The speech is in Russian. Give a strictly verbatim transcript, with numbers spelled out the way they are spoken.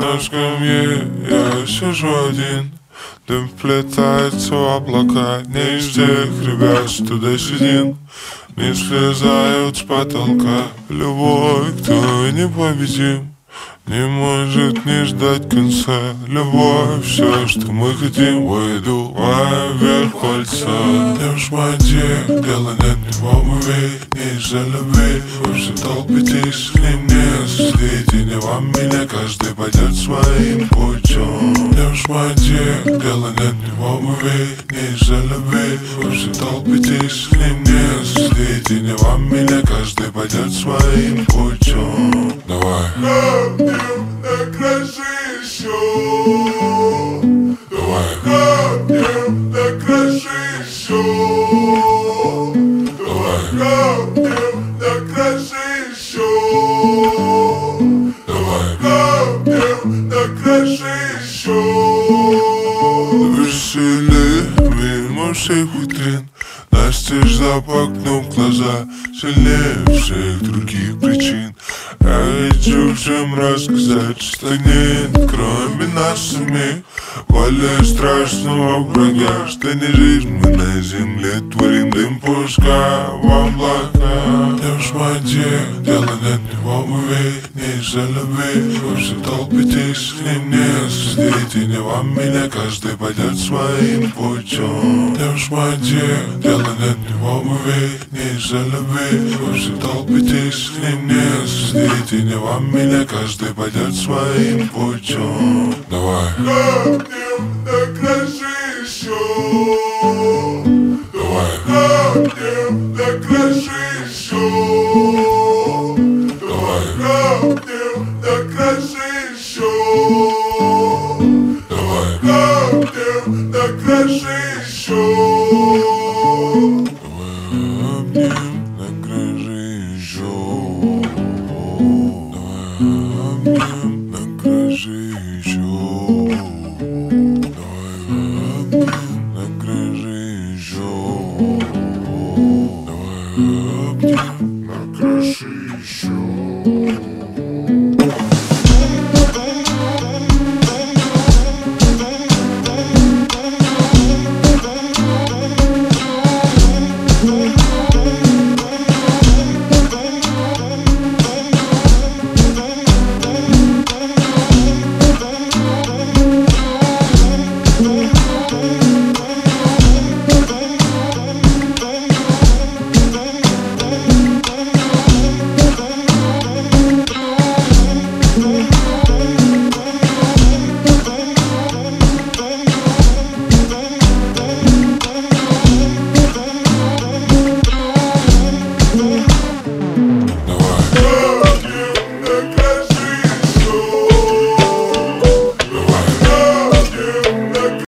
На скамье я сижу один, дым вплетается в облака. Не из тех ребят, что десятин не слезают с потолка. Любой, кто непобедим, не может не ждать конца. Любовь, все, что мы хотим, выдувая вверх кольца. Не в шмате, дело нет ни в обуви, не из-за любви. Вы все толпитесь, к ним не сидите, не вам меня, каждый пойдет своим путем. Не в шмате, дело нет ни в обуви, не из-за любви. Вы все толпитесь, к ним не сидите, не вам меня, каждый пойдет своим путем. Давай. На крышищу, Давай. капнем на крышищу, Давай. капнем на крышищу, Давай. капнем на крышищу. Веселье мимо всех витрин, настежь запахнул глаза, сильнее всех других причин. Я хочу всем рассказать, что нет, кроме нас самих, более страшного врага, что не жизнь мы на земле творим, дым пускай в облака. Не в шмате, дело нет ни в обуви, не из-за любви. Вы все толпитесь, к ним не сидите, не вам меня, каждый пойдет своим путем. Не в шмате, дело нет ни в обуви, не из-за любви. Вы все толпитесь, к ним не сидите, не вам меня, каждый пойдет своим путем. Давай. Капнем на крышищу, Давай. капнем на крышищу.